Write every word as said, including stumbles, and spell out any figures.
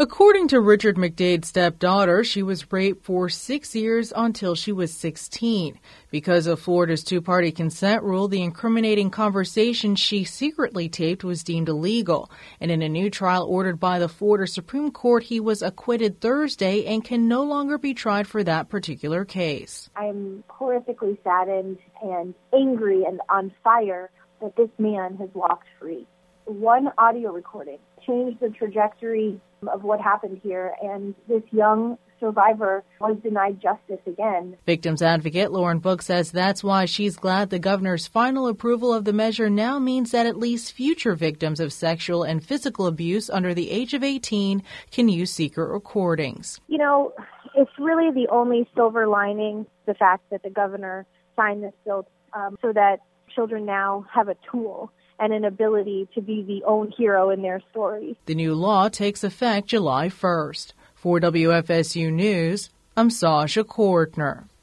According to Richard McDade's stepdaughter, she was raped for six years until she was sixteen. Because of Florida's two-party consent rule, the incriminating conversation she secretly taped was deemed illegal. And in a new trial ordered by the Florida Supreme Court, he was acquitted Thursday and can no longer be tried for that particular case. I'm horrifically saddened and angry and on fire that this man has walked free. One audio recording changed the trajectory of what happened here, and this young survivor was denied justice again. Victims advocate Lauren Book says that's why she's glad the governor's final approval of the measure now means that at least future victims of sexual and physical abuse under the age of eighteen can use secret recordings. You know, it's really the only silver lining, the fact that the governor signed this bill um, so that children now have a tool and an ability to be the own hero in their story. The new law takes effect July first. For W F S U News, I'm Sasha Kortner.